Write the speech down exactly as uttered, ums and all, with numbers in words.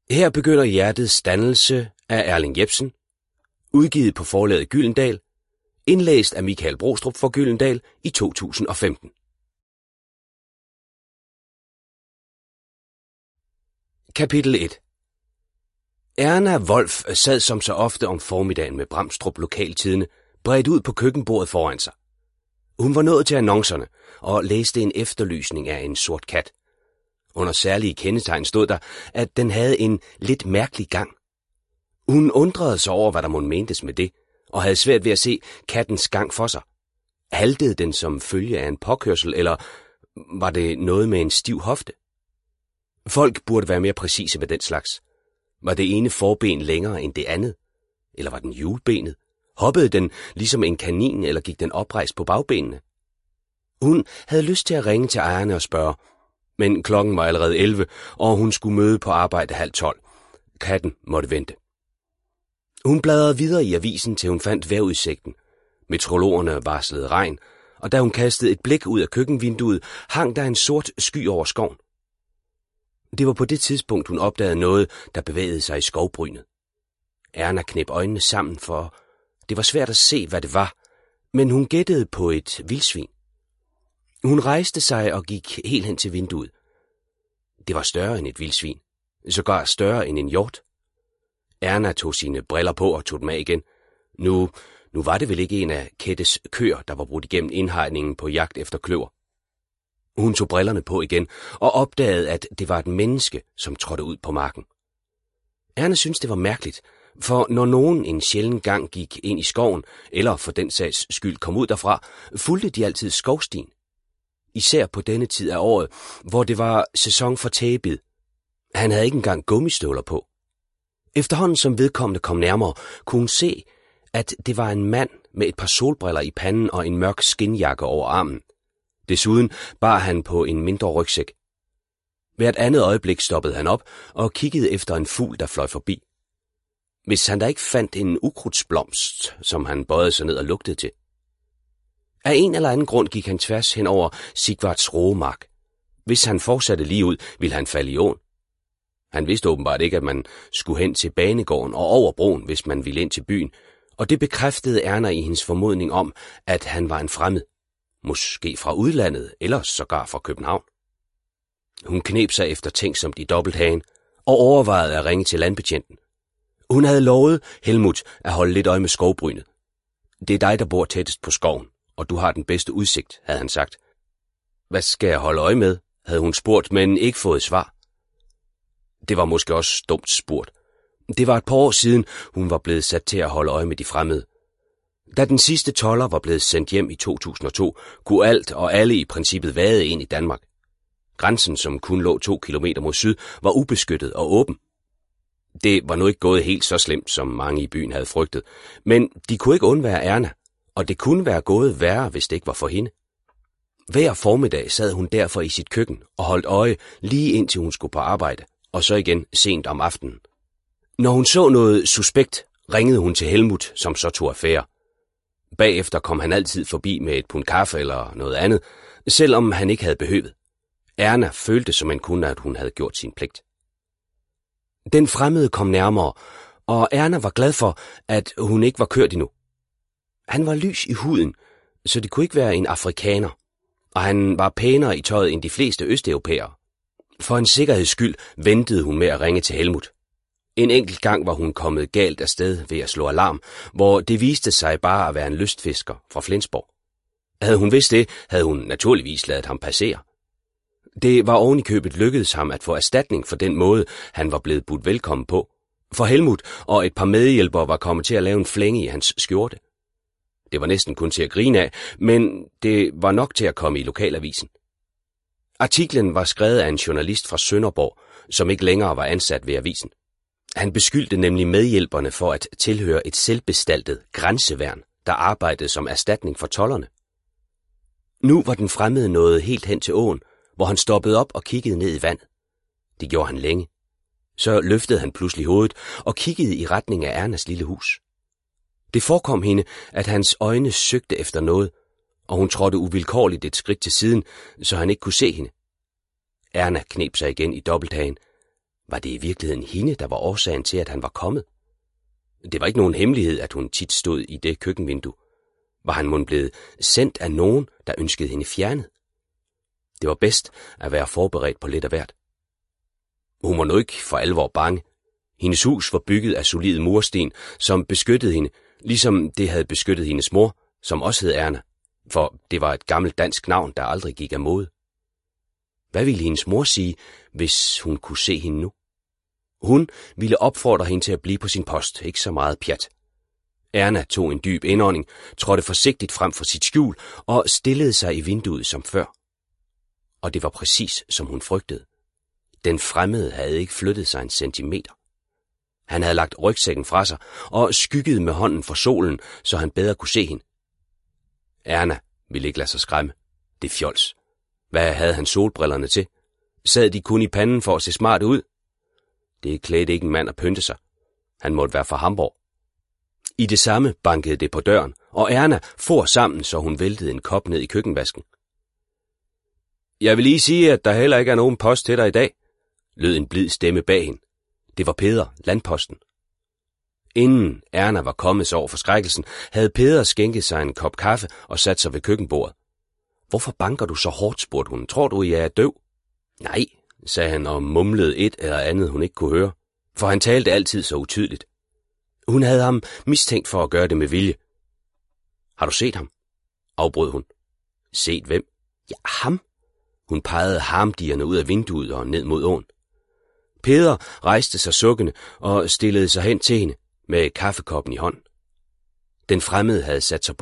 Her begynder hjertets dannelse af Erling Jepsen, udgivet på forlaget Gyldendal, indlæst af Michael Brostrup for Gyldendal i to tusind og femten. Kapitel et. Erna Wolf sad som så ofte om formiddagen med Bramstrup Lokaltidende bredt ud på køkkenbordet foran sig. Hun var nået til annoncerne og læste en efterlysning af en sort kat. Under særlige kendetegn stod der, at den havde en lidt mærkelig gang. Hun undrede sig over, hvad der måtte mentes med det, og havde svært ved at se kattens gang for sig. Haltede den som følge af en påkørsel, eller var det noget med en stiv hofte? Folk burde være mere præcise med den slags. Var det ene forben længere end det andet? Eller var den hjulbenet? Hoppede den ligesom en kanin, eller gik den oprejst på bagbenene? Hun havde lyst til at ringe til ejerne og spørge, men klokken var allerede elleve, og hun skulle møde på arbejde halv tolv. Katten måtte vente. Hun bladrede videre i avisen, til hun fandt vejrudsigten. Meteorologerne varslede regn, og da hun kastede et blik ud af køkkenvinduet, hang der en sort sky over skoven. Det var på det tidspunkt, hun opdagede noget, der bevægede sig i skovbrynet. Erna knep øjnene sammen, for det var svært at se, hvad det var, men hun gættede på et vildsvin. Hun rejste sig og gik helt hen til vinduet. Det var større end et vildsvin, sågar større end en hjort. Erna tog sine briller på og tog dem af igen. Nu, nu var det vel ikke en af Kettes køer, der var brudt igennem indhegningen på jagt efter kløver. Hun tog brillerne på igen og opdagede, at det var et menneske, som trådte ud på marken. Erna syntes, det var mærkeligt, for når nogen en sjælden gang gik ind i skoven, eller for den sags skyld kom ud derfra, fulgte de altid skovstien. Især på denne tid af året, hvor det var sæson for tægebid. Han havde ikke engang gummistøvler på. Efterhånden som vedkommende kom nærmere, kunne hun se, at det var en mand med et par solbriller i panden og en mørk skinjakke over armen. Desuden bar han på en mindre rygsæk. Hvert andet øjeblik stoppede han op og kiggede efter en fugl, der fløj forbi. Hvis han da ikke fandt en ukrudtsblomst, som han bøjede sig ned og lugtede til. Af en eller anden grund gik han tværs hen over Sigvards roemark. Hvis han fortsatte lige ud, ville han falde i åen. Han vidste åbenbart ikke, at man skulle hen til banegården og over broen, hvis man ville ind til byen, og det bekræftede Erna i hendes formodning om, at han var en fremmed. Måske fra udlandet, eller sågar fra København. Hun kneb sig efter tænksomt i dobbelthagen og overvejede at ringe til landbetjenten. Hun havde lovet Helmut at holde lidt øje med skovbrynet. Det er dig, der bor tættest på skoven, og du har den bedste udsigt, havde han sagt. Hvad skal jeg holde øje med, havde hun spurgt, men ikke fået svar. Det var måske også dumt spurgt. Det var et par år siden, hun var blevet sat til at holde øje med de fremmede. Da den sidste tolder var blevet sendt hjem i to tusind og to, kunne alt og alle i princippet vade ind i Danmark. Grænsen, som kun lå to kilometer mod syd, var ubeskyttet og åben. Det var nu ikke gået helt så slemt, som mange i byen havde frygtet, men de kunne ikke undvære Erna, og det kunne være gået værre, hvis det ikke var for hende. Hver formiddag sad hun derfor i sit køkken og holdt øje lige indtil hun skulle på arbejde, og så igen sent om aftenen. Når hun så noget suspekt, ringede hun til Helmut, som så tog affære. Bagefter kom han altid forbi med et pund kaffe eller noget andet, selvom han ikke havde behøvet. Erna følte som en kunne, at hun havde gjort sin pligt. Den fremmede kom nærmere, og Erna var glad for, at hun ikke var kørt endnu. Han var lys i huden, så det kunne ikke være en afrikaner, og han var pænere i tøjet end de fleste østeuropæere. For en sikkerheds skyld ventede hun med at ringe til Helmut. En enkelt gang var hun kommet galt afsted ved at slå alarm, hvor det viste sig bare at være en lystfisker fra Flensborg. Havde hun vidst det, havde hun naturligvis ladet ham passere. Det var oven i købet lykkedes ham at få erstatning for den måde, han var blevet budt velkommen på. For Helmut og et par medhjælpere var kommet til at lave en flænge i hans skjorte. Det var næsten kun til at grine af, men det var nok til at komme i lokalavisen. Artiklen var skrevet af en journalist fra Sønderborg, som ikke længere var ansat ved avisen. Han beskyldte nemlig medhjælperne for at tilhøre et selvbestaltet grænseværn, der arbejdede som erstatning for tolderne. Nu var den fremmede nået helt hen til åen, hvor han stoppede op og kiggede ned i vandet. Det gjorde han længe. Så løftede han pludselig hovedet og kiggede i retning af Ernas lille hus. Det forekom hende, at hans øjne søgte efter noget, og hun trådte uvilkårligt et skridt til siden, så han ikke kunne se hende. Erna kneb sig igen i dobbelthagen, Var det i virkeligheden hende, der var årsagen til, at han var kommet? Det var ikke nogen hemmelighed, at hun tit stod i det køkkenvindue. Var han mon blevet sendt af nogen, der ønskede hende fjernet? Det var bedst at være forberedt på lidt af hvert. Hun var nu ikke for alvor bange. Hendes hus var bygget af solide mursten, som beskyttede hende, ligesom det havde beskyttet hendes mor, som også hed Erna, for det var et gammelt dansk navn, der aldrig gik af mode. Hvad ville hendes mor sige, hvis hun kunne se hende nu? Hun ville opfordre hende til at blive på sin post, ikke så meget pjat. Erna tog en dyb indånding, trådte forsigtigt frem for sit skjul og stillede sig i vinduet som før. Og det var præcis, som hun frygtede. Den fremmede havde ikke flyttet sig en centimeter. Han havde lagt rygsækken fra sig og skyggede med hånden for solen, så han bedre kunne se hende. Erna ville ikke lade sig skræmme. Det fjols. Hvad havde han solbrillerne til? Sad de kun i panden for at se smart ud? Det klædte ikke en mand at pynte sig. Han måtte være fra Hamburg. I det samme bankede det på døren, og Erna for sammen, så hun væltede en kop ned i køkkenvasken. Jeg vil lige sige, at der heller ikke er nogen post til dig i dag, lød en blid stemme bag hende. Det var Peder, landposten. Inden Erna var kommet sig over forskrækkelsen, havde Peder skænket sig en kop kaffe og sat sig ved køkkenbordet. Hvorfor banker du så hårdt, spurgte hun. Tror du, jeg er døv? Nej, sagde han og mumlede et eller andet, hun ikke kunne høre, for han talte altid så utydeligt. Hun havde ham mistænkt for at gøre det med vilje. Har du set ham? Afbrød hun. Set hvem? Ja, ham. Hun pegede harmdierne ud af vinduet og ned mod åen. Peder rejste sig sukkende og stillede sig hen til hende med kaffekoppen i hånden. Den fremmede havde sat sig på